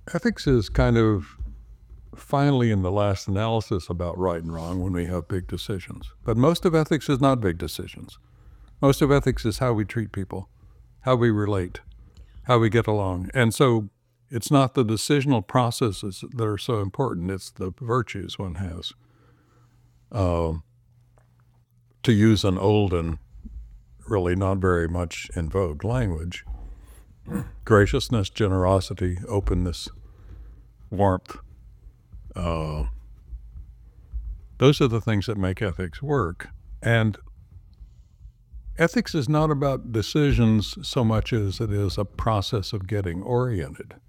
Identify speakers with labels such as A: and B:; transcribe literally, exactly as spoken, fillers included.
A: Ethics is kind of finally in the last analysis about right and wrong when we have big decisions. But most of ethics is not big decisions. Most of ethics is how we treat people, how we relate, how we get along. And so it's not the decisional processes that are so important, it's the virtues one has. Uh, to use an old and really not very much in vogue language, graciousness, generosity, openness, warmth. Uh, those are the things that make ethics work. And ethics is not about decisions so much as it is a process of getting oriented.